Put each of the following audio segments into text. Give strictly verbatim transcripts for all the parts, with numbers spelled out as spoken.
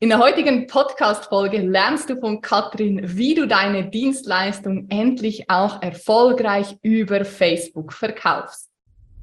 In der heutigen Podcast-Folge lernst du von Katrin, wie du deine Dienstleistung endlich auch erfolgreich über Facebook verkaufst.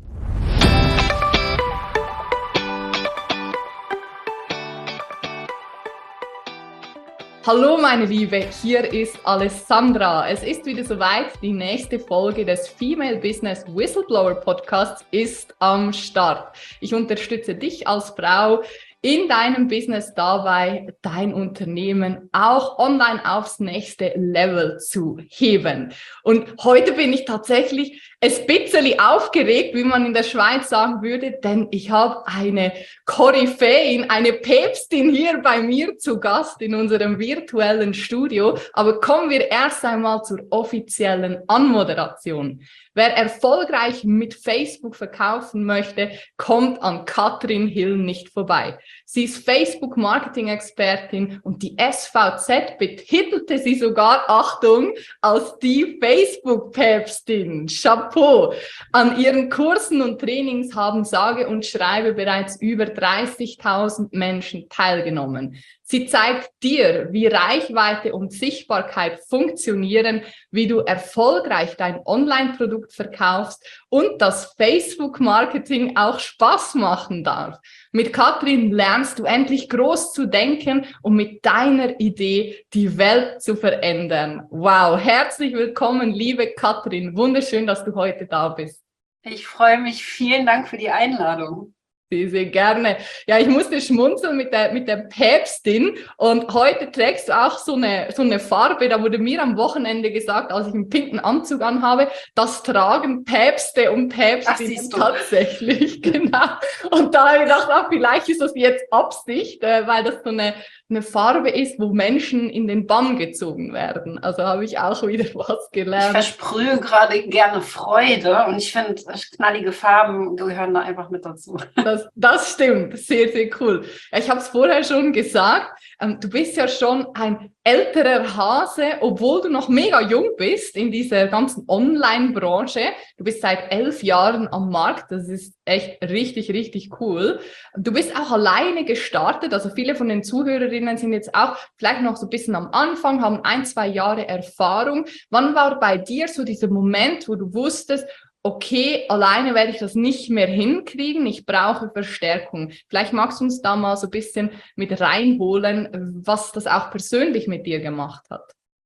Hallo meine Liebe, hier ist Alessandra. Es ist wieder soweit, die nächste Folge des Female Business Whistleblower Podcasts ist am Start. Ich unterstütze dich als Frau in deinem Business dabei, dein Unternehmen auch online aufs nächste Level zu heben. Und heute bin ich tatsächlich ein bisschen aufgeregt, wie man in der Schweiz sagen würde, denn ich habe eine Koryphäin, eine Päpstin hier bei mir zu Gast in unserem virtuellen Studio. Aber kommen wir erst einmal zur offiziellen Anmoderation. Wer erfolgreich mit Facebook verkaufen möchte, kommt an Katrin Hill nicht vorbei. Sie ist Facebook-Marketing-Expertin und die S V Z betitelte sie sogar, Achtung, als die Facebook-Päpstin. Chapeau! An ihren Kursen und Trainings haben sage und schreibe bereits über dreißigtausend Menschen teilgenommen. Sie zeigt dir, wie Reichweite und Sichtbarkeit funktionieren, wie du erfolgreich dein Online-Produkt verkaufst und dass Facebook-Marketing auch Spaß machen darf. Mit Katrin lernst du endlich groß zu denken und mit deiner Idee die Welt zu verändern. Wow, herzlich willkommen, liebe Katrin. Wunderschön, dass du heute da bist. Ich freue mich. Vielen Dank für die Einladung. Sehr, sehr gerne. Ja, ich musste schmunzeln mit der, mit der Päpstin und heute trägst du auch so eine, so eine Farbe, da wurde mir am Wochenende gesagt, als ich einen pinken Anzug anhabe, das tragen Päpste und Päpstinnen tatsächlich, genau. Und da habe ich gedacht, ah, vielleicht ist das jetzt Absicht, äh, weil das so eine, eine Farbe ist, wo Menschen in den Bann gezogen werden. Also habe ich auch wieder was gelernt. Ich versprühe gerade gerne Freude und ich finde, knallige Farben gehören da einfach mit dazu. Das, das stimmt, sehr, sehr cool. Ich habe es vorher schon gesagt, ähm, du bist ja schon ein älterer Hase, obwohl du noch mega jung bist in dieser ganzen Online-Branche. Du bist seit elf Jahren am Markt, das ist echt richtig, richtig cool. Du bist auch alleine gestartet, also viele von den Zuhörerinnen sind jetzt auch vielleicht noch so ein bisschen am Anfang, haben ein, zwei Jahre Erfahrung. Wann war bei dir so dieser Moment, wo du wusstest, okay, alleine werde ich das nicht mehr hinkriegen, ich brauche Verstärkung. Vielleicht magst du uns da mal so ein bisschen mit reinholen, was das auch persönlich mit dir gemacht hat.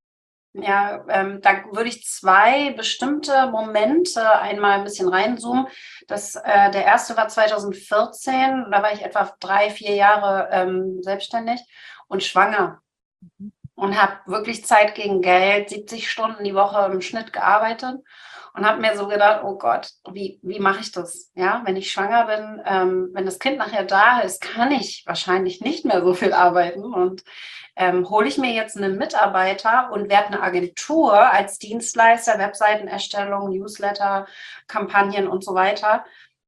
Ja, ähm, da würde ich zwei bestimmte Momente einmal ein bisschen reinzoomen. Das, äh, der erste war zwanzig vierzehn, da war ich etwa drei, vier Jahre ähm, selbstständig und schwanger. Mhm. Und habe wirklich Zeit gegen Geld, siebzig Stunden die Woche im Schnitt gearbeitet. Und habe mir so gedacht, oh Gott, wie, wie mache ich das? Ja, wenn ich schwanger bin, ähm, wenn das Kind nachher da ist, kann ich wahrscheinlich nicht mehr so viel arbeiten. Und ähm, hole ich mir jetzt einen Mitarbeiter und werde eine Agentur als Dienstleister, Webseitenerstellung, Newsletter, Kampagnen und so weiter.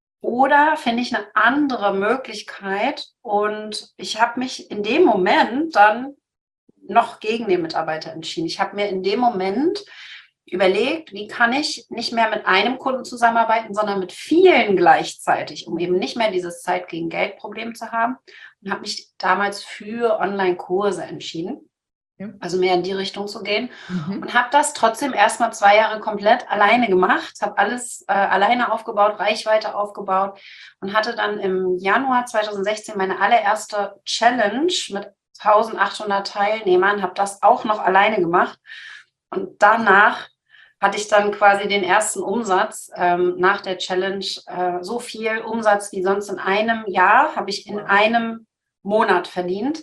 Oder finde ich eine andere Möglichkeit? Und ich habe mich in dem Moment dann noch gegen den Mitarbeiter entschieden. Ich habe mir in dem Moment überlegt, wie kann ich nicht mehr mit einem Kunden zusammenarbeiten, sondern mit vielen gleichzeitig, um eben nicht mehr dieses Zeit gegen Geld Problem zu haben. Und habe mich damals für Online-Kurse entschieden, ja. Also mehr in die Richtung zu gehen. Mhm. Und habe das trotzdem erstmal zwei Jahre komplett alleine gemacht, habe alles äh, alleine aufgebaut, Reichweite aufgebaut und hatte dann im Januar zwanzig sechzehn meine allererste Challenge mit eintausendachthundert Teilnehmern, habe das auch noch alleine gemacht. Und danach hatte ich dann quasi den ersten Umsatz ähm, nach der Challenge. Äh, so viel Umsatz wie sonst in einem Jahr habe ich in einem Monat verdient.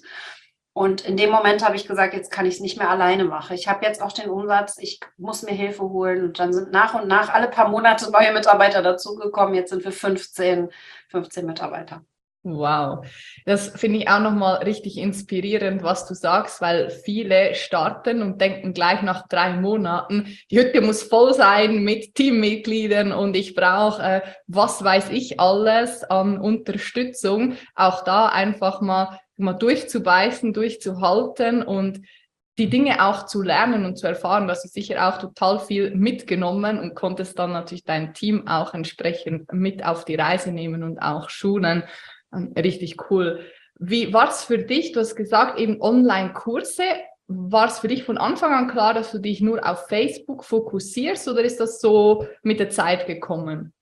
Und in dem Moment habe ich gesagt, jetzt kann ich es nicht mehr alleine machen. Ich habe jetzt auch den Umsatz, ich muss mir Hilfe holen. Und dann sind nach und nach alle paar Monate neue Mitarbeiter dazugekommen. Jetzt sind wir fünfzehn, fünfzehn Mitarbeiter. Wow, das finde ich auch nochmal richtig inspirierend, was du sagst, weil viele starten und denken gleich nach drei Monaten, die Hütte muss voll sein mit Teammitgliedern und ich brauche, äh, was weiß ich alles an Unterstützung. Auch da einfach mal, mal durchzubeißen, durchzuhalten und die Dinge auch zu lernen und zu erfahren. Du hast sicher auch total viel mitgenommen und konntest dann natürlich dein Team auch entsprechend mit auf die Reise nehmen und auch schulen. Richtig cool. Wie war es für dich? Du hast gesagt, eben Online-Kurse. War es für dich von Anfang an klar, dass du dich nur auf Facebook fokussierst oder ist das so mit der Zeit gekommen?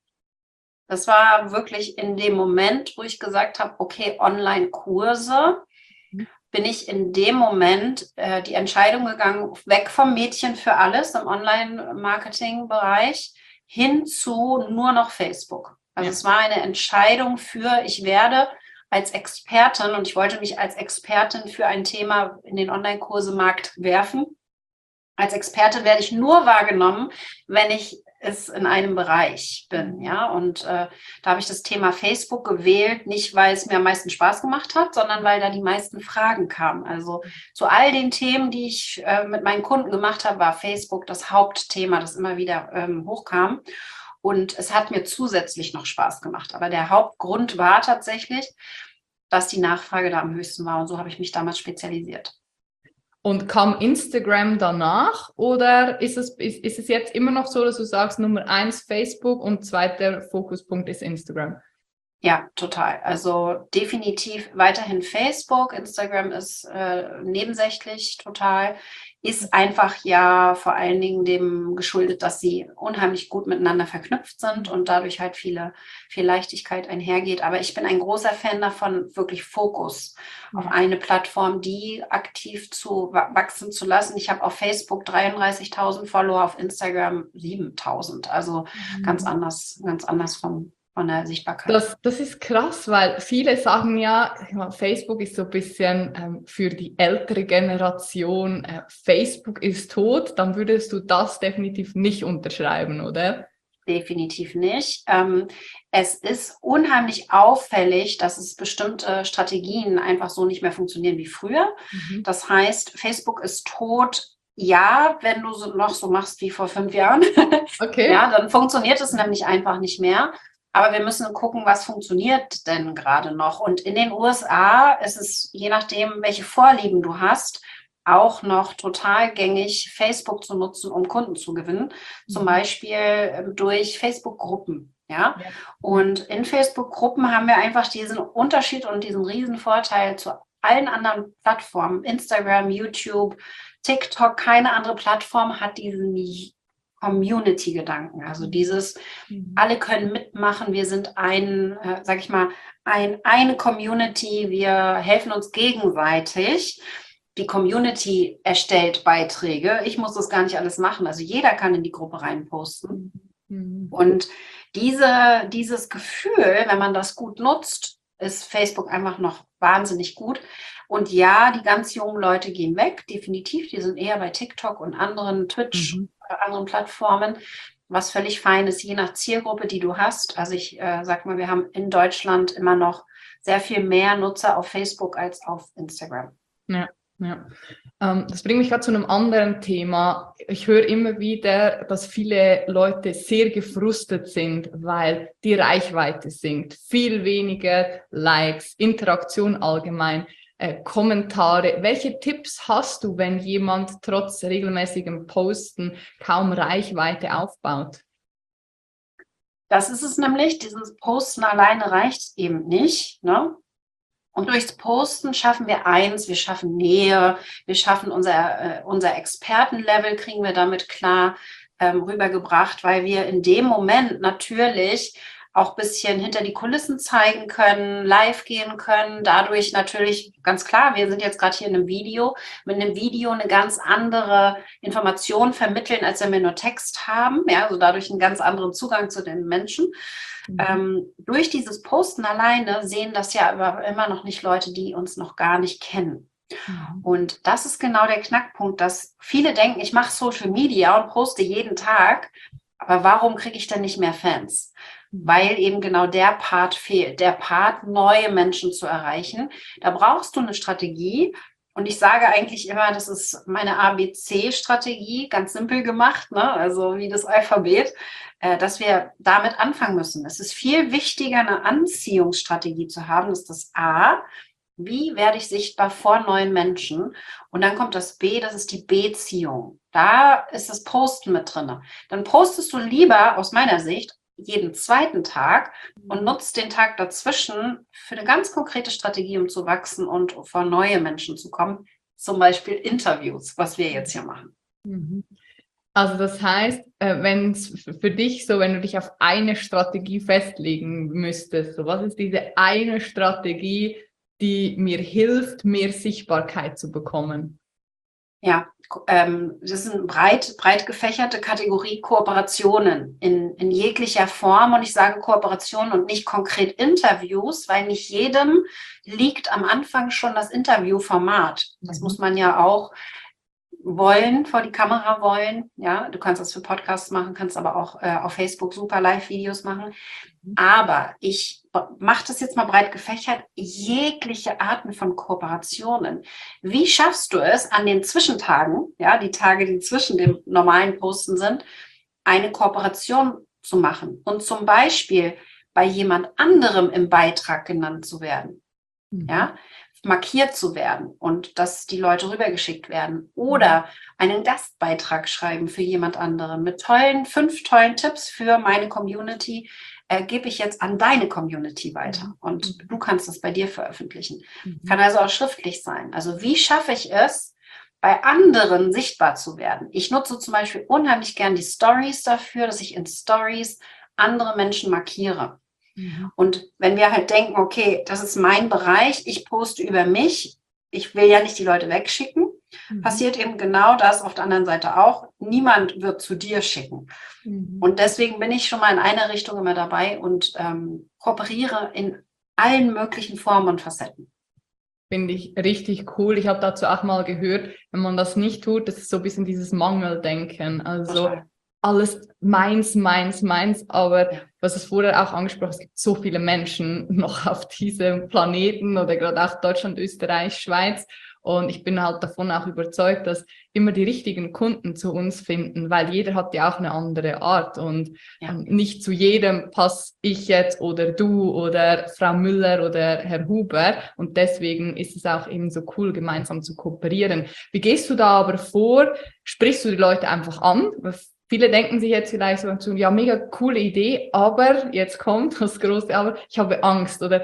Das war wirklich in dem Moment, wo ich gesagt habe, okay, Online-Kurse, bin ich in dem Moment äh, die Entscheidung gegangen, weg vom Mädchen für alles im Online-Marketing-Bereich hin zu nur noch Facebook. Also ja. Es war eine Entscheidung für, ich werde als Expertin und ich wollte mich als Expertin für ein Thema in den Online-Kurse-Markt werfen. Als Expertin werde ich nur wahrgenommen, wenn ich es in einem Bereich bin, ja, und äh, da habe ich das Thema Facebook gewählt, nicht weil es mir am meisten Spaß gemacht hat, sondern weil da die meisten Fragen kamen. Also zu all den Themen, die ich äh, mit meinen Kunden gemacht habe, war Facebook das Hauptthema, das immer wieder ähm, hochkam. Und es hat mir zusätzlich noch Spaß gemacht. Aber der Hauptgrund war tatsächlich, dass die Nachfrage da am höchsten war. Und so habe ich mich damals spezialisiert. Und kam Instagram danach oder ist es, ist, ist es jetzt immer noch so, dass du sagst, Nummer eins Facebook und zweiter Fokuspunkt ist Instagram? Ja, total. Also definitiv weiterhin Facebook. Instagram ist äh, nebensächlich total. Ist einfach ja vor allen Dingen dem geschuldet, dass sie unheimlich gut miteinander verknüpft sind und dadurch halt viele, viel Leichtigkeit einhergeht. Aber ich bin ein großer Fan davon, wirklich Fokus auf eine Plattform, die aktiv zu wachsen zu lassen. Ich habe auf Facebook dreiunddreißigtausend Follower, auf Instagram siebentausend. Also mhm. ganz anders, ganz anders vom von der Sichtbarkeit. Das, das ist krass, weil viele sagen ja, Facebook ist so ein bisschen ähm, für die ältere Generation, äh, Facebook ist tot, dann würdest du das definitiv nicht unterschreiben, oder? Definitiv nicht. Ähm, es ist unheimlich auffällig, dass es bestimmte Strategien einfach so nicht mehr funktionieren wie früher. Mhm. Das heißt, Facebook ist tot. Ja, wenn du so noch so machst wie vor fünf Jahren, okay. Ja, dann funktioniert es nämlich einfach nicht mehr. Aber wir müssen gucken, was funktioniert denn gerade noch. Und in den U S A ist es, je nachdem, welche Vorlieben du hast, auch noch total gängig, Facebook zu nutzen, um Kunden zu gewinnen. Mhm. Zum Beispiel durch Facebook-Gruppen. Ja? Ja. Und in Facebook-Gruppen haben wir einfach diesen Unterschied und diesen riesen Vorteil zu allen anderen Plattformen. Instagram, YouTube, TikTok, keine andere Plattform hat diesen Community-Gedanken, also dieses, mhm. alle können mitmachen, wir sind ein, äh, sag ich mal, ein, eine Community, wir helfen uns gegenseitig. Die Community erstellt Beiträge, ich muss das gar nicht alles machen, also jeder kann in die Gruppe reinposten. Mhm. Und diese, dieses Gefühl, wenn man das gut nutzt, ist Facebook einfach noch wahnsinnig gut. Und ja, die ganz jungen Leute gehen weg, definitiv, die sind eher bei TikTok und anderen Twitch, mhm. anderen Plattformen, was völlig fein ist, je nach Zielgruppe, die du hast. Also ich äh, sag mal, wir haben in Deutschland immer noch sehr viel mehr Nutzer auf Facebook als auf Instagram. Ja, ja. Ähm, das bringt mich gerade zu einem anderen Thema. Ich höre immer wieder, dass viele Leute sehr gefrustet sind, weil die Reichweite sinkt. Viel weniger Likes, Interaktion allgemein. Äh, Kommentare. Welche Tipps hast du, wenn jemand trotz regelmäßigem Posten kaum Reichweite aufbaut? Das ist es nämlich, dieses Posten alleine reicht eben nicht, ne? Und durchs Posten schaffen wir eins, wir schaffen Nähe, wir schaffen unser, äh, unser Expertenlevel, kriegen wir damit klar ähm, rübergebracht, weil wir in dem Moment natürlich auch ein bisschen hinter die Kulissen zeigen können, live gehen können. Dadurch natürlich, ganz klar, wir sind jetzt gerade hier in einem Video, mit einem Video eine ganz andere Information vermitteln, als wenn wir nur Text haben. Ja, also dadurch einen ganz anderen Zugang zu den Menschen. Mhm. Ähm, durch dieses Posten alleine sehen das ja aber immer noch nicht Leute, die uns noch gar nicht kennen. Mhm. Und das ist genau der Knackpunkt, dass viele denken, ich mache Social Media und poste jeden Tag, aber warum kriege ich denn nicht mehr Fans? Weil eben genau der Part fehlt, der Part, neue Menschen zu erreichen. Da brauchst du eine Strategie. Und ich sage eigentlich immer, das ist meine A B C-Strategie, ganz simpel gemacht, ne? Also wie das Alphabet, äh, dass wir damit anfangen müssen. Es ist viel wichtiger, eine Anziehungsstrategie zu haben. Das ist das A. Wie werde ich sichtbar vor neuen Menschen? Und dann kommt das B, das ist die Beziehung. Da ist das Posten mit drin. Dann postest du lieber, aus meiner Sicht, jeden zweiten Tag und nutzt den Tag dazwischen für eine ganz konkrete Strategie, um zu wachsen und vor neue Menschen zu kommen. Zum Beispiel Interviews, was wir jetzt hier machen. Mhm. Also das heißt, wenn es für dich so, wenn du dich auf eine Strategie festlegen müsstest, so was ist diese eine Strategie, die mir hilft, mehr Sichtbarkeit zu bekommen? Ja, ähm, das ist eine breit, breit gefächerte Kategorie Kooperationen in, in jeglicher Form. Und ich sage Kooperationen und nicht konkret Interviews, weil nicht jedem liegt am Anfang schon das Interviewformat. Das mhm. muss man ja auch wollen, vor die Kamera wollen. Ja, du kannst das für Podcasts machen, kannst aber auch äh, auf Facebook super Live-Videos machen. Aber ich mache das jetzt mal breit gefächert, jegliche Arten von Kooperationen. Wie schaffst du es, an den Zwischentagen, ja, die Tage, die zwischen dem normalen Posten sind, eine Kooperation zu machen und zum Beispiel bei jemand anderem im Beitrag genannt zu werden, mhm. ja, markiert zu werden und dass die Leute rübergeschickt werden oder einen Gastbeitrag schreiben für jemand anderen mit tollen, fünf tollen Tipps für meine Community, äh, gebe ich jetzt an deine Community weiter und mhm. du kannst das bei dir veröffentlichen. Mhm. Kann also auch schriftlich sein. Also wie schaffe ich es, bei anderen sichtbar zu werden? Ich nutze zum Beispiel unheimlich gern die Stories dafür, dass ich in Stories andere Menschen markiere. Und wenn wir halt denken, okay, das ist mein Bereich, ich poste über mich, ich will ja nicht die Leute wegschicken, mhm. passiert eben genau das auf der anderen Seite auch. Niemand wird zu dir schicken. Mhm. Und deswegen bin ich schon mal in einer Richtung immer dabei und ähm, kooperiere in allen möglichen Formen und Facetten. Finde ich richtig cool. Ich habe dazu auch mal gehört, wenn man das nicht tut, das ist so ein bisschen dieses Mangeldenken. Also Total. Alles meins, meins, meins, aber ja. was es vorher auch angesprochen, es gibt so viele Menschen noch auf diesem Planeten oder gerade auch Deutschland, Österreich, Schweiz und ich bin halt davon auch überzeugt, dass immer die richtigen Kunden zu uns finden, weil jeder hat ja auch eine andere Art und ja. nicht zu jedem passe ich jetzt oder du oder Frau Müller oder Herr Huber und deswegen ist es auch eben so cool, gemeinsam zu kooperieren. Wie gehst du da aber vor? Sprichst du die Leute einfach an? Viele denken sich jetzt vielleicht so, ja, mega coole Idee, aber jetzt kommt das große Aber, ich habe Angst. Oder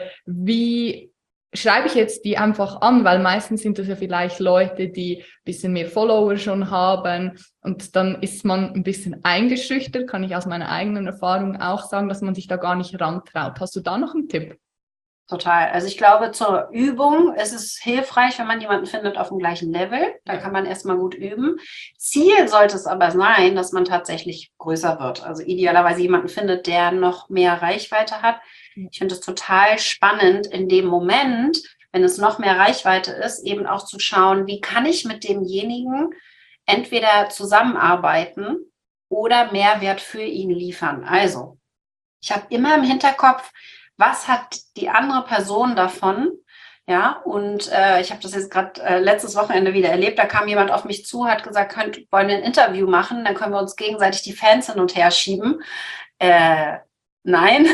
wie schreibe ich jetzt die einfach an? Weil meistens sind das ja vielleicht Leute, die ein bisschen mehr Follower schon haben und dann ist man ein bisschen eingeschüchtert, kann ich aus meiner eigenen Erfahrung auch sagen, dass man sich da gar nicht rantraut. Hast du da noch einen Tipp? Total. Also ich glaube, zur Übung ist es hilfreich, wenn man jemanden findet auf dem gleichen Level. Da kann man erstmal gut üben. Ziel sollte es aber sein, dass man tatsächlich größer wird. Also idealerweise jemanden findet, der noch mehr Reichweite hat. Ich finde es total spannend, in dem Moment, wenn es noch mehr Reichweite ist, eben auch zu schauen, wie kann ich mit demjenigen entweder zusammenarbeiten oder Mehrwert für ihn liefern. Also, ich habe immer im Hinterkopf, was hat die andere Person davon? Ja, und äh, ich habe das jetzt gerade äh, letztes Wochenende wieder erlebt. Da kam jemand auf mich zu, hat gesagt, könnt, wollen wir ein Interview machen? Dann können wir uns gegenseitig die Fans hin und her schieben. Äh, nein.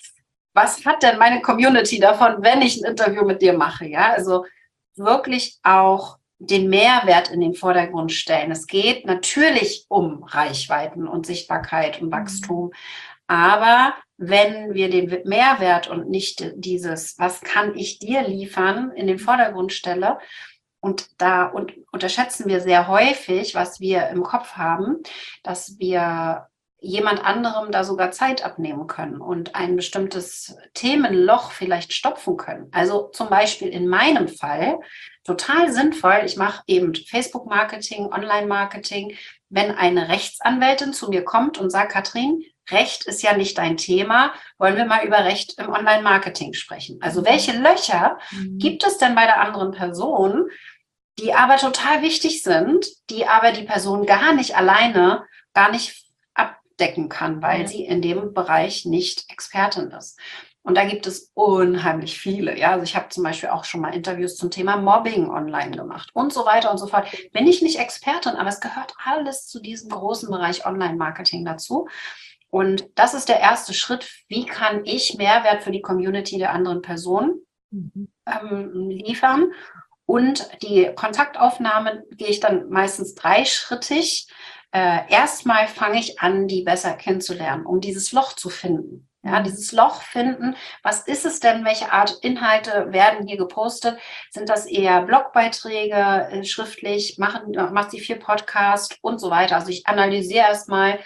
Was hat denn meine Community davon, wenn ich ein Interview mit dir mache? Ja, also wirklich auch den Mehrwert in den Vordergrund stellen. Es geht natürlich um Reichweiten und Sichtbarkeit und Wachstum. Mhm. Aber wenn wir den Mehrwert und nicht dieses, was kann ich dir liefern, in den Vordergrund stelle, und da und unterschätzen wir sehr häufig, was wir im Kopf haben, dass wir jemand anderem da sogar Zeit abnehmen können und ein bestimmtes Themenloch vielleicht stopfen können. Also zum Beispiel in meinem Fall total sinnvoll, ich mache eben Facebook-Marketing, Online-Marketing, wenn eine Rechtsanwältin zu mir kommt und sagt, Katrin, Recht ist ja nicht dein Thema, wollen wir mal über Recht im Online-Marketing sprechen. Also welche Löcher mhm. gibt es denn bei der anderen Person, die aber total wichtig sind, die aber die Person gar nicht alleine, gar nicht abdecken kann, weil ja. sie in dem Bereich nicht Expertin ist. Und da gibt es unheimlich viele. Ja, also ich habe zum Beispiel auch schon mal Interviews zum Thema Mobbing online gemacht und so weiter und so fort. Bin ich nicht Expertin, aber es gehört alles zu diesem großen Bereich Online-Marketing dazu. Und das ist der erste Schritt. Wie kann ich Mehrwert für die Community der anderen Person mhm. ähm, liefern? Und die Kontaktaufnahme gehe ich dann meistens dreischrittig. Äh, erstmal fange ich an, die besser kennenzulernen, um dieses Loch zu finden. Ja, dieses Loch finden, was ist es denn, welche Art Inhalte werden hier gepostet? Sind das eher Blogbeiträge, äh, schriftlich, machen, macht sie viel Podcast und so weiter. Also ich analysiere erstmal,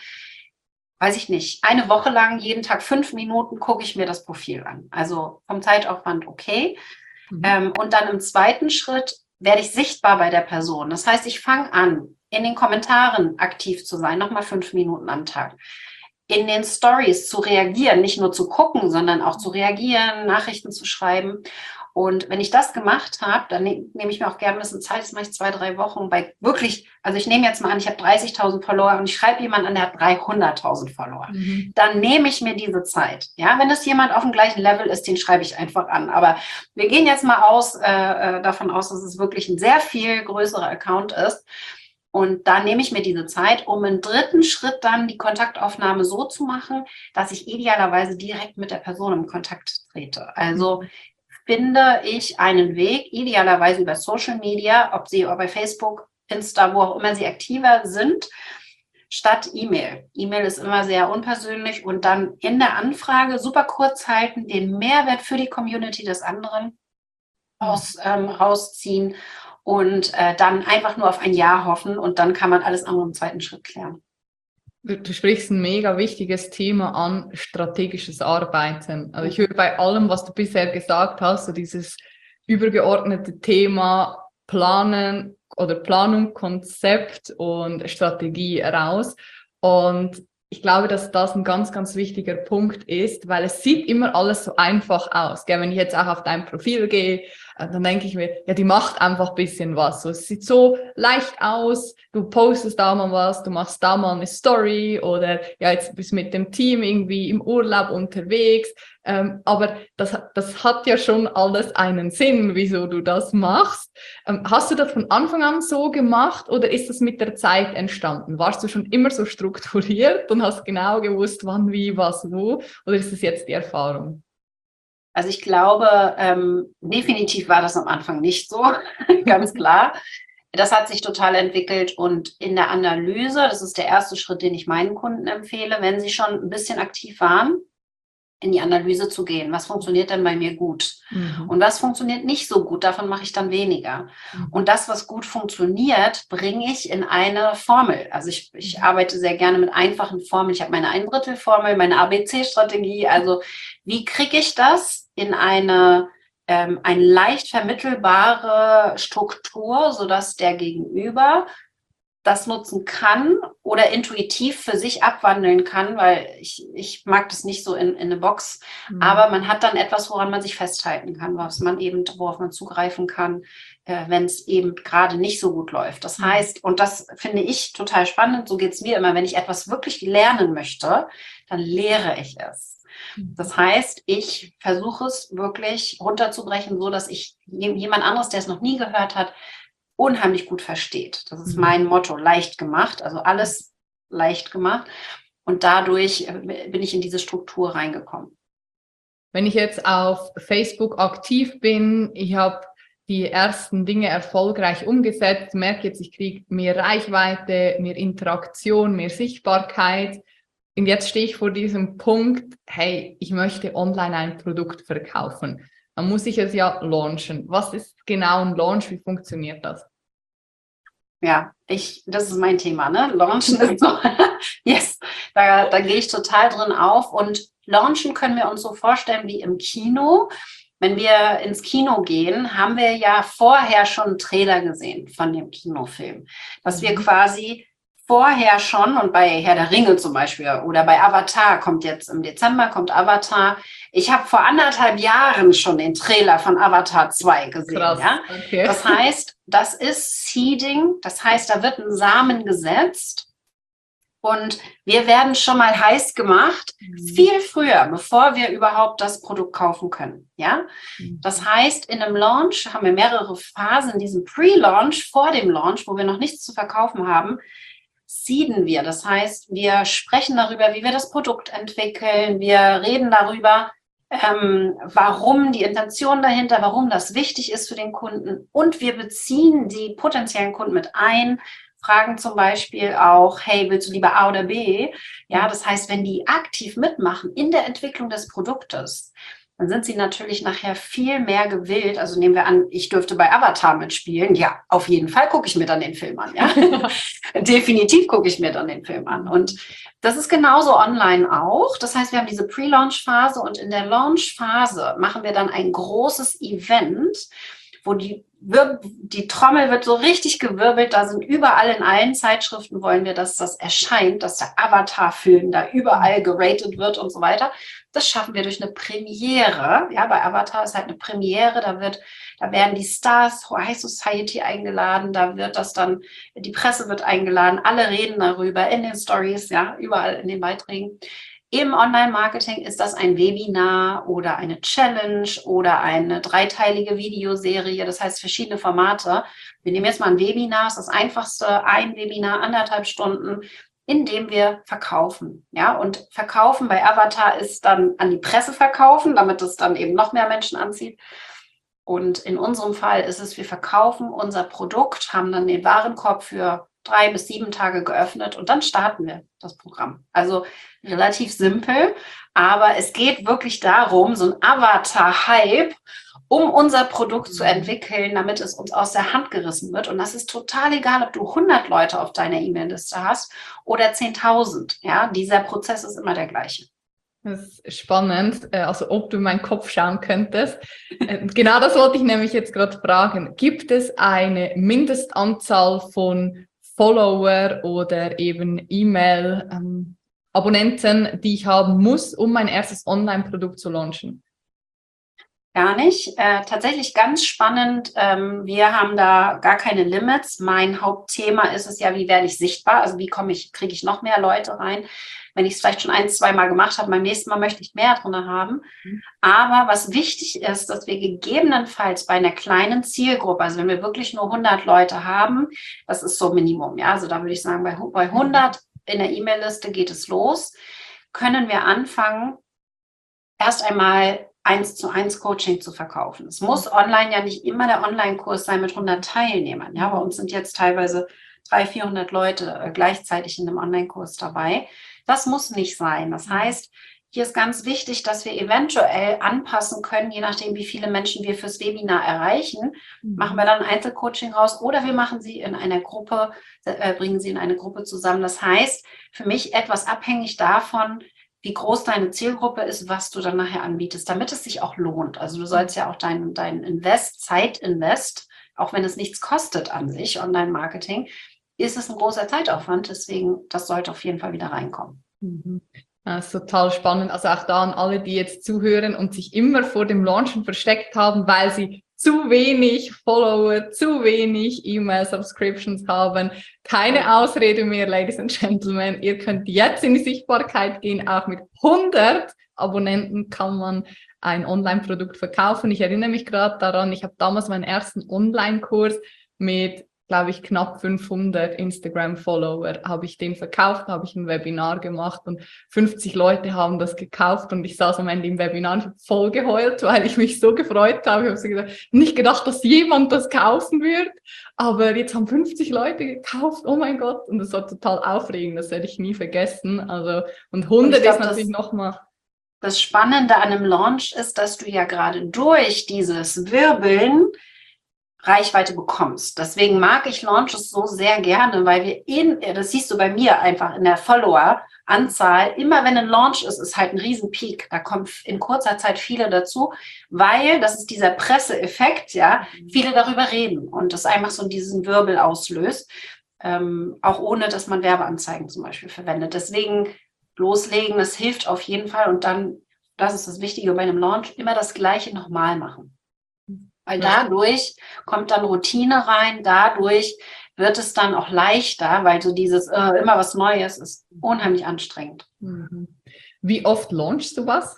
weiß ich nicht, eine Woche lang, jeden Tag fünf Minuten gucke ich mir das Profil an. Also vom Zeitaufwand okay. Mhm. Ähm, und dann im zweiten Schritt werde ich sichtbar bei der Person. Das heißt, ich fange an, in den Kommentaren aktiv zu sein, nochmal fünf Minuten am Tag. In den Stories zu reagieren, nicht nur zu gucken, sondern auch zu reagieren, Nachrichten zu schreiben. Und wenn ich das gemacht habe, dann ne, nehme ich mir auch gerne ein bisschen Zeit, das mache ich zwei, drei Wochen, bei wirklich, also ich nehme jetzt mal an, ich habe dreißigtausend Follower und ich schreibe jemanden an, der hat dreihunderttausend Follower. Mhm. Dann nehme ich mir diese Zeit. Ja, wenn es jemand auf dem gleichen Level ist, den schreibe ich einfach an. Aber wir gehen jetzt mal aus, äh, davon aus, dass es wirklich ein sehr viel größerer Account ist. Und da nehme ich mir diese Zeit, um im dritten Schritt dann die Kontaktaufnahme so zu machen, dass ich idealerweise direkt mit der Person in Kontakt trete. Also finde ich einen Weg, idealerweise über Social Media, ob sie bei Facebook, Insta, wo auch immer sie aktiver sind, statt E-Mail. E-Mail ist immer sehr unpersönlich und dann in der Anfrage super kurz halten, den Mehrwert für die Community des anderen aus, ähm, rausziehen und äh, dann einfach nur auf ein Ja hoffen und dann kann man alles andere im zweiten Schritt klären. Du, du sprichst ein mega wichtiges Thema an, strategisches Arbeiten. Also ich höre bei allem, was du bisher gesagt hast, so dieses übergeordnete Thema Planen oder Planung, Konzept und Strategie raus. Und ich glaube, dass das ein ganz, ganz wichtiger Punkt ist, weil es sieht immer alles so einfach aus. Gell? Wenn ich jetzt auch auf dein Profil gehe, dann denke ich mir, ja, die macht einfach ein bisschen was. So, es sieht so leicht aus, du postest da mal was, du machst da mal eine Story oder ja, jetzt bist du mit dem Team irgendwie im Urlaub unterwegs. Ähm, aber das, das hat ja schon alles einen Sinn, wieso du das machst. Ähm, hast du das von Anfang an so gemacht oder ist das mit der Zeit entstanden? Warst du schon immer so strukturiert und hast genau gewusst, wann, wie, was, wo? Oder ist das jetzt die Erfahrung? Also ich glaube, ähm, definitiv war das am Anfang nicht so, ganz klar. Das hat sich total entwickelt und in der Analyse, das ist der erste Schritt, den ich meinen Kunden empfehle, wenn sie schon ein bisschen aktiv waren, in die Analyse zu gehen. Was funktioniert denn bei mir gut? Mhm. Und was funktioniert nicht so gut? Davon mache ich dann weniger. Mhm. Und das, was gut funktioniert, bringe ich in eine Formel. Also ich, ich arbeite sehr gerne mit einfachen Formeln. Ich habe meine Ein-Drittel-Formel, meine A B C-Strategie. Also wie kriege ich das in eine, ähm, eine leicht vermittelbare Struktur, sodass der Gegenüber das nutzen kann oder intuitiv für sich abwandeln kann, weil ich, ich mag das nicht so in, in eine Box, mhm. aber man hat dann etwas, woran man sich festhalten kann, was man eben, worauf man zugreifen kann, äh, wenn es eben gerade nicht so gut läuft. Das mhm. heißt, und das finde ich total spannend, so geht es mir immer, wenn ich etwas wirklich lernen möchte, dann lehre ich es. Mhm. Das heißt, ich versuche es wirklich runterzubrechen, so dass ich jemand anderes, der es noch nie gehört hat, unheimlich gut versteht. Das ist mein Motto, leicht gemacht, also alles leicht gemacht. Und dadurch bin ich in diese Struktur reingekommen. Wenn ich jetzt auf Facebook aktiv bin, ich habe die ersten Dinge erfolgreich umgesetzt, merke jetzt, ich kriege mehr Reichweite, mehr Interaktion, mehr Sichtbarkeit. Und jetzt stehe ich vor diesem Punkt, hey, ich möchte online ein Produkt verkaufen. Dann muss ich es ja launchen. Was ist genau ein Launch? Wie funktioniert das? Ja, ich, das ist mein Thema, ne? Launchen ist so, yes, da, da gehe ich total drin auf. Und launchen können wir uns so vorstellen wie im Kino. Wenn wir ins Kino gehen, haben wir ja vorher schon einen Trailer gesehen von dem Kinofilm. Dass wir quasi vorher schon, und bei Herr der Ringe zum Beispiel oder bei Avatar, kommt jetzt im Dezember, kommt Avatar. Ich habe vor anderthalb Jahren schon den Trailer von Avatar zwei gesehen. Krass, ja? Okay. Das heißt, das ist Seeding, das heißt, da wird ein Samen gesetzt und wir werden schon mal heiß gemacht, mhm. viel früher, bevor wir überhaupt das Produkt kaufen können. Ja? Mhm. Das heißt, in einem Launch haben wir mehrere Phasen, diesen Pre-Launch, vor dem Launch, wo wir noch nichts zu verkaufen haben, seeden wir. Das heißt, wir sprechen darüber, wie wir das Produkt entwickeln. Wir reden darüber, ähm, warum die Intention dahinter, warum das wichtig ist für den Kunden. Und wir beziehen die potenziellen Kunden mit ein, fragen zum Beispiel auch, hey, willst du lieber A oder B? Ja, das heißt, wenn die aktiv mitmachen in der Entwicklung des Produktes, dann sind sie natürlich nachher viel mehr gewillt. Also nehmen wir an, ich dürfte bei Avatar mitspielen. Ja, auf jeden Fall gucke ich mir dann den Film an. Ja? Definitiv gucke ich mir dann den Film an. Und das ist genauso online auch. Das heißt, wir haben diese Pre-Launch-Phase und in der Launch-Phase machen wir dann ein großes Event, wo die, die Trommel wird so richtig gewirbelt. Da sind überall in allen Zeitschriften wollen wir, dass das erscheint, dass der Avatar-Film da überall geratet wird und so weiter. Das schaffen wir durch eine Premiere. Ja, bei Avatar ist halt eine Premiere. Da wird, da werden die Stars, High Society eingeladen. Da wird das dann, die Presse wird eingeladen. Alle reden darüber in den Stories, ja, überall in den Beiträgen. Im Online-Marketing ist das ein Webinar oder eine Challenge oder eine dreiteilige Videoserie, das heißt verschiedene Formate. Wir nehmen jetzt mal ein Webinar, das ist das einfachste, ein Webinar, anderthalb Stunden, in dem wir verkaufen. Ja, und verkaufen bei Avatar ist dann an die Presse verkaufen, damit es dann eben noch mehr Menschen anzieht. Und in unserem Fall ist es, wir verkaufen unser Produkt, haben dann den Warenkorb für drei bis sieben Tage geöffnet und dann starten wir das Programm. Also relativ simpel, aber es geht wirklich darum, so ein Avatar-Hype, um unser Produkt zu entwickeln, damit es uns aus der Hand gerissen wird. Und das ist total egal, ob du hundert Leute auf deiner E-Mail-Liste hast oder zehntausend. Ja, dieser Prozess ist immer der gleiche. Das ist spannend, also ob du in meinen Kopf schauen könntest. Genau das wollte ich nämlich jetzt gerade fragen. Gibt es eine Mindestanzahl von Follower oder eben E-Mail-Abonnenten, ähm, die ich haben muss, um mein erstes Online-Produkt zu launchen? Gar nicht. Äh, tatsächlich ganz spannend. Ähm, wir haben da gar keine Limits. Mein Hauptthema ist es ja, wie werde ich sichtbar? Also wie komme ich, kriege ich noch mehr Leute rein? Wenn ich es vielleicht schon ein, zwei Mal gemacht habe, beim nächsten Mal möchte ich mehr drin haben. Mhm. Aber was wichtig ist, dass wir gegebenenfalls bei einer kleinen Zielgruppe, also wenn wir wirklich nur hundert Leute haben, das ist so Minimum. Ja, also da würde ich sagen, bei, bei hundert in der E-Mail-Liste geht es los, können wir anfangen, erst einmal eins zu eins Coaching zu verkaufen. Es muss online ja nicht immer der Online-Kurs sein mit hundert Teilnehmern. Ja, bei uns sind jetzt teilweise dreihundert, vierhundert Leute gleichzeitig in einem Online-Kurs dabei. Das muss nicht sein. Das heißt, hier ist ganz wichtig, dass wir eventuell anpassen können, je nachdem, wie viele Menschen wir fürs Webinar erreichen. Machen wir dann ein Einzelcoaching raus oder wir machen sie in einer Gruppe, äh, bringen sie in eine Gruppe zusammen. Das heißt, für mich etwas abhängig davon, wie groß deine Zielgruppe ist, was du dann nachher anbietest, damit es sich auch lohnt. Also du sollst ja auch dein, dein Invest, Zeitinvest, auch wenn es nichts kostet an sich, Online-Marketing, ist es ein großer Zeitaufwand. Deswegen, das sollte auf jeden Fall wieder reinkommen. Mhm. Das ist total spannend. Also auch da an alle, die jetzt zuhören und sich immer vor dem Launchen versteckt haben, weil sie zu wenig Follower, zu wenig E-Mail-Subscriptions haben. Keine Ausrede mehr, Ladies and Gentlemen. Ihr könnt jetzt in die Sichtbarkeit gehen. Auch mit hundert Abonnenten kann man ein Online-Produkt verkaufen. Ich erinnere mich gerade daran, ich habe damals meinen ersten Online-Kurs mit, glaube ich, knapp fünfhundert Instagram-Follower, habe ich den verkauft, habe ich ein Webinar gemacht und fünfzig Leute haben das gekauft und ich saß am Ende im Webinar und habe voll geheult, weil ich mich so gefreut habe. Ich habe so gesagt, nicht gedacht, dass jemand das kaufen wird, aber jetzt haben fünfzig Leute gekauft, oh mein Gott, und das war total aufregend, das werde ich nie vergessen. Also, und hundert glaub, ist natürlich nochmal... Das Spannende an einem Launch ist, dass du ja gerade durch dieses Wirbeln Reichweite bekommst. Deswegen mag ich Launches so sehr gerne, weil wir in, das siehst du bei mir einfach in der Follower-Anzahl, immer wenn ein Launch ist, ist halt ein Riesenpeak. Da kommen in kurzer Zeit viele dazu, weil, das ist dieser Presseeffekt, ja, viele darüber reden und das einfach so diesen Wirbel auslöst, ähm, auch ohne, dass man Werbeanzeigen zum Beispiel verwendet. Deswegen loslegen, das hilft auf jeden Fall und dann, das ist das Wichtige bei einem Launch, immer das Gleiche nochmal machen. Weil dadurch kommt dann Routine rein, dadurch wird es dann auch leichter, weil so dieses äh, immer was Neues ist unheimlich anstrengend. Wie oft launchst du was?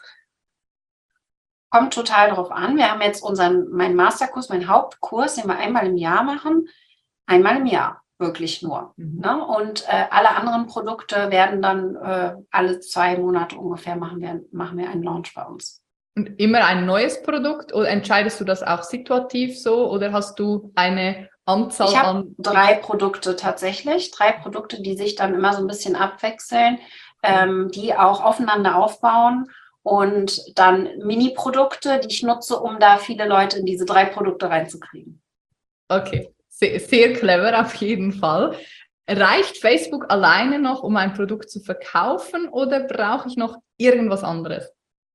Kommt total drauf an. Wir haben jetzt unseren, meinen Masterkurs, meinen Hauptkurs, den wir einmal im Jahr machen, einmal im Jahr, wirklich nur. Mhm. Ne? Und äh, alle anderen Produkte werden dann äh, alle zwei Monate ungefähr machen wir, machen wir einen Launch bei uns. Und immer ein neues Produkt oder entscheidest du das auch situativ so oder hast du eine Anzahl Ich habe an... drei Produkte tatsächlich, drei Produkte, die sich dann immer so ein bisschen abwechseln, ähm, die auch aufeinander aufbauen und dann Mini-Produkte, die ich nutze, um da viele Leute in diese drei Produkte reinzukriegen. Okay, sehr, sehr clever auf jeden Fall. Reicht Facebook alleine noch, um ein Produkt zu verkaufen oder brauche ich noch irgendwas anderes?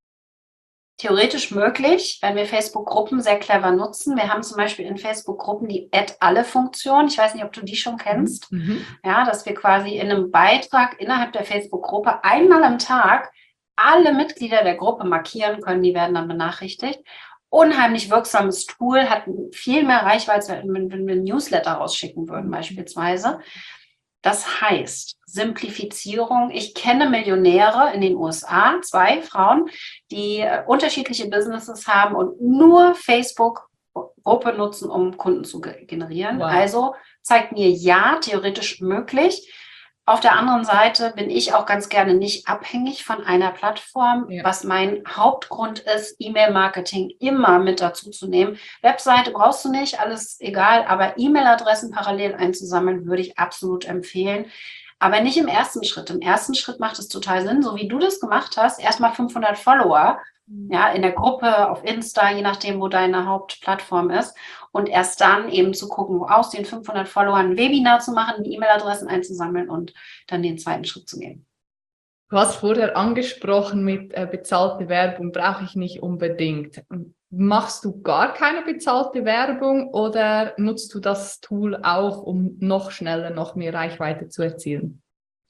Theoretisch möglich, wenn wir Facebook-Gruppen sehr clever nutzen. Wir haben zum Beispiel in Facebook-Gruppen die Add-alle-Funktion. Ich weiß nicht, ob du die schon kennst. Mhm. Ja, dass wir quasi in einem Beitrag innerhalb der Facebook-Gruppe einmal am Tag alle Mitglieder der Gruppe markieren können. Die werden dann benachrichtigt. Unheimlich wirksames Tool, hat viel mehr Reichweite, wenn, wenn wir ein Newsletter rausschicken würden beispielsweise. Das heißt, Simplifizierung. Ich kenne Millionäre in den U S A, zwei Frauen, die äh, unterschiedliche Businesses haben und nur Facebook-Gruppe nutzen, um Kunden zu ge- generieren. Wow. Also zeigt mir, ja, theoretisch möglich. Auf der anderen Seite bin ich auch ganz gerne nicht abhängig von einer Plattform, Ja. was mein Hauptgrund ist, E-Mail-Marketing immer mit dazu zu nehmen. Webseite brauchst du nicht, alles egal, aber E-Mail-Adressen parallel einzusammeln, würde ich absolut empfehlen. Aber nicht im ersten Schritt. Im ersten Schritt macht es total Sinn, so wie du das gemacht hast, erstmal fünfhundert Follower, ja, in der Gruppe, auf Insta, je nachdem, wo deine Hauptplattform ist. Und erst dann eben zu gucken, aus den fünfhundert Followern ein Webinar zu machen, die E-Mail-Adressen einzusammeln und dann den zweiten Schritt zu gehen. Du hast vorher angesprochen mit äh, bezahlte Werbung, brauche ich nicht unbedingt. Machst du gar keine bezahlte Werbung oder nutzt du das Tool auch, um noch schneller, noch mehr Reichweite zu erzielen?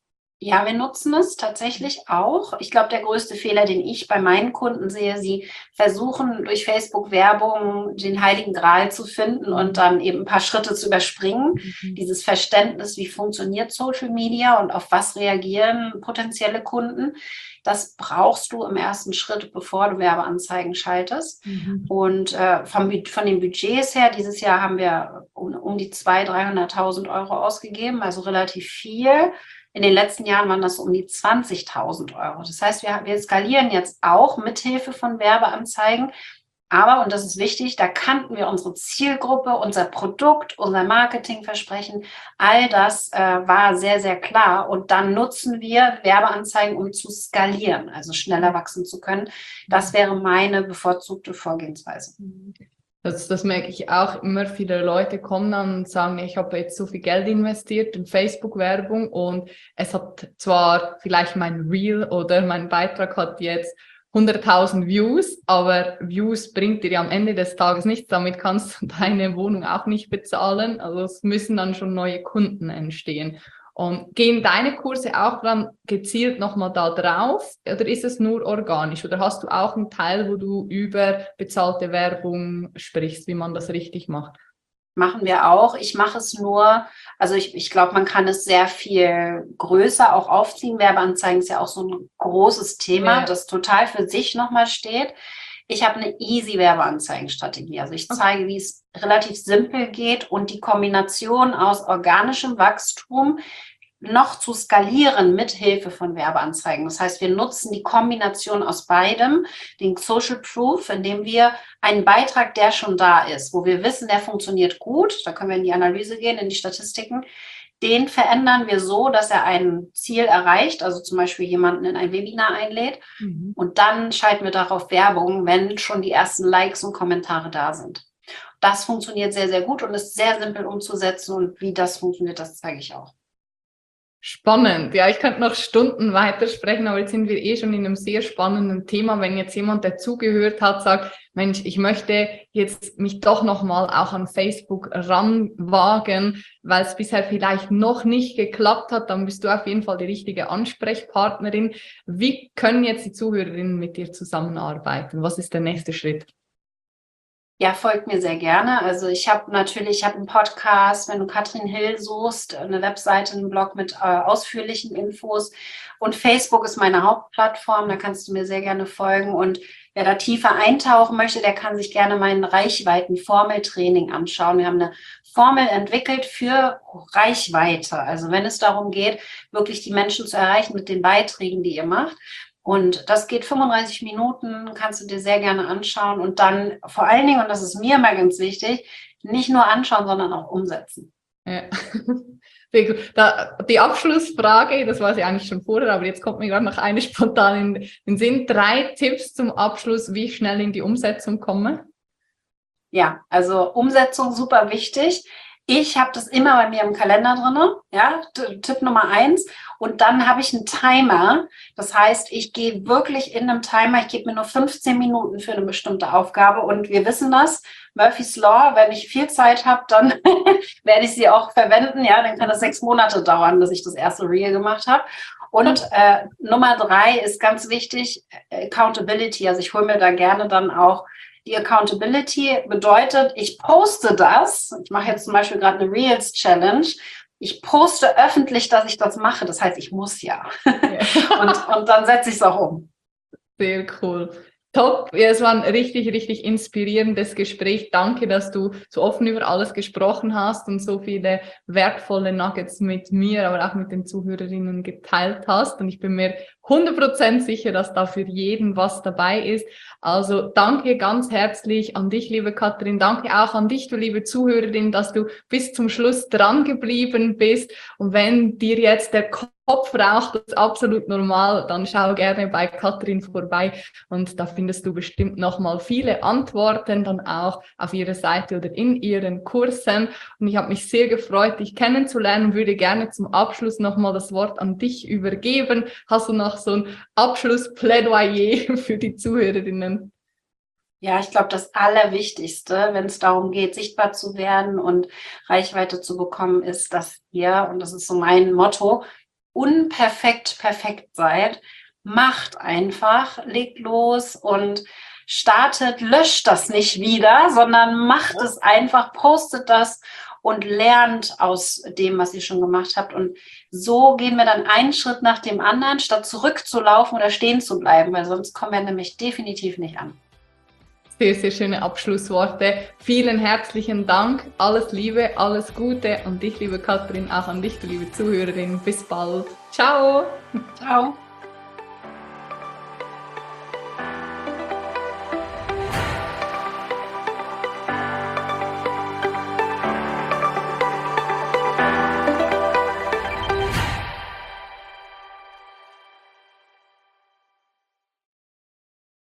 Ja, wir nutzen es tatsächlich auch. Ich glaube, der größte Fehler, den ich bei meinen Kunden sehe, sie versuchen durch Facebook-Werbung den Heiligen Gral zu finden und dann eben ein paar Schritte zu überspringen. Mhm. Dieses Verständnis, wie funktioniert Social Media und auf was reagieren potenzielle Kunden, das brauchst du im ersten Schritt, bevor du Werbeanzeigen schaltest. Mhm. Und äh, vom, von den Budgets her, dieses Jahr haben wir um, um die zweihunderttausend, dreihunderttausend Euro ausgegeben, also relativ viel. In den letzten Jahren waren das um die zwanzigtausend Euro. Das heißt, wir, wir skalieren jetzt auch mithilfe von Werbeanzeigen. Aber, und das ist wichtig, da kannten wir unsere Zielgruppe, unser Produkt, unser Marketingversprechen. All das äh, war sehr, sehr klar. Und dann nutzen wir Werbeanzeigen, um zu skalieren, also schneller wachsen zu können. Das wäre meine bevorzugte Vorgehensweise. Das, das merke ich auch immer. Viele Leute kommen dann und sagen, ich habe jetzt so viel Geld investiert in Facebook-Werbung und es hat zwar vielleicht mein Reel oder mein Beitrag hat jetzt hunderttausend Views, aber Views bringt dir ja am Ende des Tages nichts. Damit kannst du deine Wohnung auch nicht bezahlen. Also es müssen dann schon neue Kunden entstehen. Und gehen deine Kurse auch dann gezielt nochmal da drauf oder ist es nur organisch? Oder hast du auch einen Teil, wo du über bezahlte Werbung sprichst, wie man das richtig macht? Machen wir auch. Ich mache es nur, also ich, ich glaube, man kann es sehr viel größer auch aufziehen. Werbeanzeigen ist ja auch so ein großes Thema, Ja. das total für sich nochmal steht. Ich habe eine easy Werbeanzeigenstrategie. Also ich zeige, wie es relativ simpel geht und die Kombination aus organischem Wachstum noch zu skalieren mit Hilfe von Werbeanzeigen. Das heißt, wir nutzen die Kombination aus beidem, den Social Proof, indem wir einen Beitrag, der schon da ist, wo wir wissen, der funktioniert gut, da können wir in die Analyse gehen, in die Statistiken, den verändern wir so, dass er ein Ziel erreicht, also zum Beispiel jemanden in ein Webinar einlädt. Mhm. Und dann schalten wir darauf Werbung, wenn schon die ersten Likes und Kommentare da sind. Das funktioniert sehr, sehr gut und ist sehr simpel umzusetzen. Und wie das funktioniert, das zeige ich auch. Spannend. Ja, ich könnte noch Stunden weitersprechen, aber jetzt sind wir eh schon in einem sehr spannenden Thema. Wenn jetzt jemand, der zugehört hat, sagt, Mensch, ich möchte jetzt mich doch nochmal auch an Facebook ranwagen, weil es bisher vielleicht noch nicht geklappt hat, dann bist du auf jeden Fall die richtige Ansprechpartnerin. Wie können jetzt die Zuhörerinnen mit dir zusammenarbeiten? Was ist der nächste Schritt? Ja, folgt mir sehr gerne. Also ich habe natürlich, ich habe einen Podcast, wenn du Katrin Hill suchst, eine Webseite, einen Blog mit äh, ausführlichen Infos. Und Facebook ist meine Hauptplattform, da kannst du mir sehr gerne folgen. Und wer da tiefer eintauchen möchte, der kann sich gerne mein Reichweiten-Formeltraining anschauen. Wir haben eine Formel entwickelt für Reichweite. Also wenn es darum geht, wirklich die Menschen zu erreichen mit den Beiträgen, die ihr macht. Und das geht fünfunddreißig Minuten, kannst du dir sehr gerne anschauen und dann vor allen Dingen, und das ist mir immer ganz wichtig, nicht nur anschauen, sondern auch umsetzen. Ja. Sehr gut. Da, die Abschlussfrage, das war sie eigentlich schon vorher, aber jetzt kommt mir gerade noch eine spontan in den Sinn. Drei Tipps zum Abschluss, wie ich schnell in die Umsetzung komme? Ja, also Umsetzung super wichtig. Ich habe das immer bei mir im Kalender drin, ja, Tipp Nummer eins. Und dann habe ich einen Timer. Das heißt, ich gehe wirklich in einem Timer, ich gebe mir nur fünfzehn Minuten für eine bestimmte Aufgabe. Und wir wissen das, Murphy's Law, wenn ich viel Zeit habe, dann werde ich sie auch verwenden. Ja, dann kann das sechs Monate dauern, bis ich das erste Reel gemacht habe. Und äh, Nummer drei ist ganz wichtig, Accountability. Also ich hole mir da gerne dann auch die Accountability bedeutet, ich poste das. Ich mache jetzt zum Beispiel gerade eine Reels Challenge. Ich poste öffentlich, dass ich das mache. Das heißt, ich muss ja. ja. und, und dann setze ich es auch um. Sehr cool. Top. Ja, es war ein richtig, richtig inspirierendes Gespräch. Danke, dass du so offen über alles gesprochen hast und so viele wertvolle Nuggets mit mir, aber auch mit den Zuhörerinnen geteilt hast. Und ich bin mir hundert Prozent sicher, dass da für jeden was dabei ist. Also danke ganz herzlich an dich, liebe Katrin. Danke auch an dich, du liebe Zuhörerin, dass du bis zum Schluss dran geblieben bist. Und wenn dir jetzt der Kopf raucht, das ist absolut normal, dann schau gerne bei Katrin vorbei und da findest du bestimmt nochmal viele Antworten dann auch auf ihrer Seite oder in ihren Kursen. Und ich habe mich sehr gefreut, dich kennenzulernen und würde gerne zum Abschluss nochmal das Wort an dich übergeben. Hast du noch so ein Abschlussplädoyer für die Zuhörerinnen? Ja, ich glaube, das Allerwichtigste, wenn es darum geht, sichtbar zu werden und Reichweite zu bekommen, ist, dass ihr, und das ist so mein Motto, unperfekt perfekt seid. Macht einfach, legt los und startet, löscht das nicht wieder, sondern macht es einfach, postet das und lernt aus dem, was ihr schon gemacht habt. Und so gehen wir dann einen Schritt nach dem anderen, statt zurückzulaufen oder stehen zu bleiben, weil sonst kommen wir nämlich definitiv nicht an. Sehr, sehr schöne Abschlussworte. Vielen herzlichen Dank. Alles Liebe, alles Gute an dich, liebe Katrin, auch an dich, du liebe Zuhörerin. Bis bald. Ciao. Ciao.